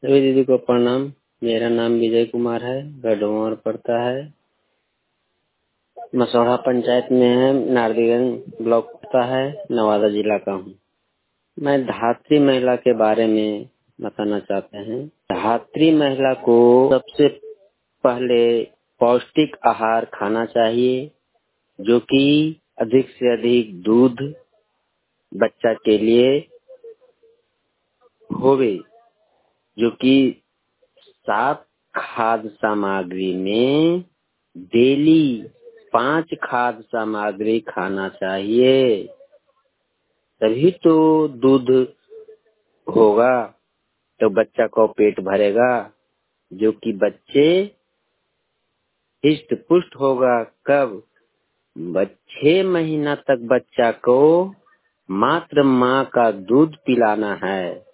सभी दीदी को प्रणाम। मेरा नाम विजय कुमार है, गढ़वार पड़ता है, मसौढ़ा पंचायत में है, नारदीगंज ब्लॉक पड़ता है, नवादा जिला का हूँ। मैं धात्री महिला के बारे में बताना चाहते हैं। धात्री महिला को सबसे पहले पौष्टिक आहार खाना चाहिए, जो कि अधिक से अधिक दूध बच्चा के लिए होवे, जो कि 7 खाद्य सामग्री में डेली 5 खाद्य सामग्री खाना चाहिए, तभी तो दूध होगा, तो बच्चा को पेट भरेगा, जो कि बच्चे हिष्ट पुष्ट होगा। कब? 6 महीना तक बच्चा को मात्र माँ का दूध पिलाना है।